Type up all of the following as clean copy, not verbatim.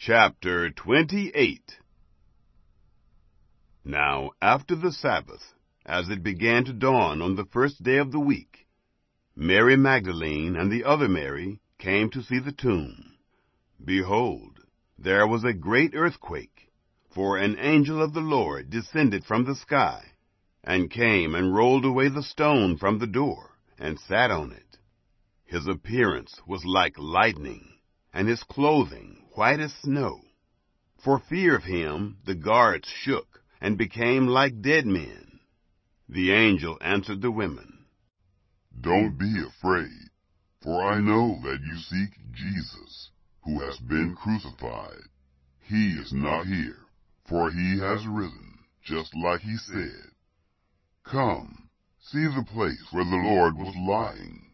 Chapter 28. Now after the Sabbath, as it began to dawn on the first day of the week, Mary Magdalene and the other Mary came to see the tomb. Behold, there was a great earthquake, for an angel of the Lord descended from the sky, and came and rolled away the stone from the door, and sat on it. His appearance was like lightning, and his clothing white as snow. For fear of him, the guards shook, and became like dead men. The angel answered the women, "Don't be afraid, for I know that you seek Jesus, who has been crucified. He is not here, for he has risen, just like he said. Come, see the place where the Lord was lying.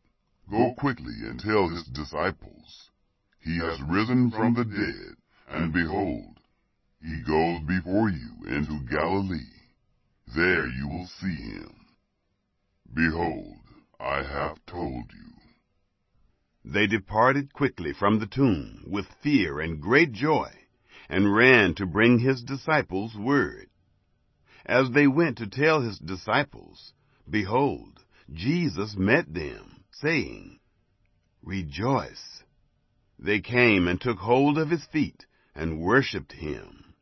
Go quickly and tell his disciples, he has risen from the dead, and behold, he goes before you into Galilee. There you will see him. Behold, I have told you." They departed quickly from the tomb with fear and great joy, and ran to bring his disciples word. As they went to tell his disciples, behold, Jesus met them, saying, "Rejoice." They came and took hold of his feet and worshipped him.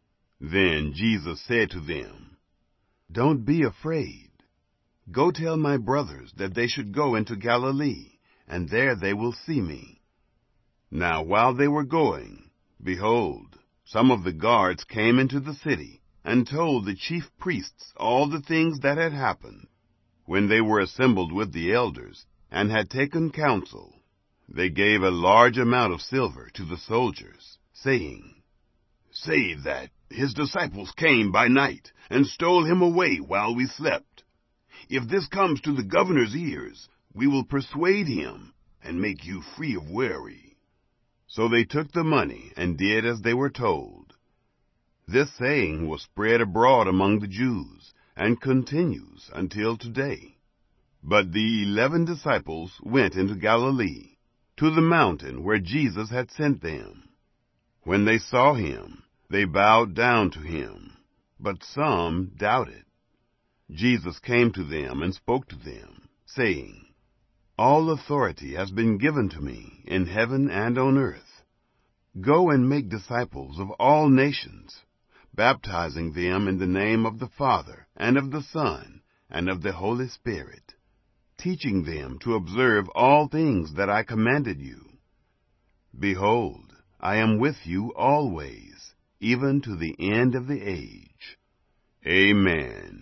Then Jesus said to them, "Don't be afraid. Go tell my brothers that they should go into Galilee, and there they will see me." Now while they were going, behold, some of the guards came into the city, and told the chief priests all the things that had happened. When they were assembled with the elders, and had taken counsel, they gave a large amount of silver to the soldiers, saying, "Say that his disciples came by night, and stole him away while we slept. If this comes to the governor's ears, we will persuade him, and make you free of worry." So they took the money, and did as they were told. This saying was spread abroad among the Jews, and continues until today. But the 11 disciples went into Galilee, to the mountain where Jesus had sent them. When they saw him, they bowed down to him, but some doubted. Jesus came to them and spoke to them, saying, "All authority has been given to me in heaven and on earth. Go and make disciples of all nations, baptizing them in the name of the Father, and of the Son, and of the Holy Spirit, teaching them to observe all things that I commanded you. Behold, I am with you always, even to the end of the age." Amen.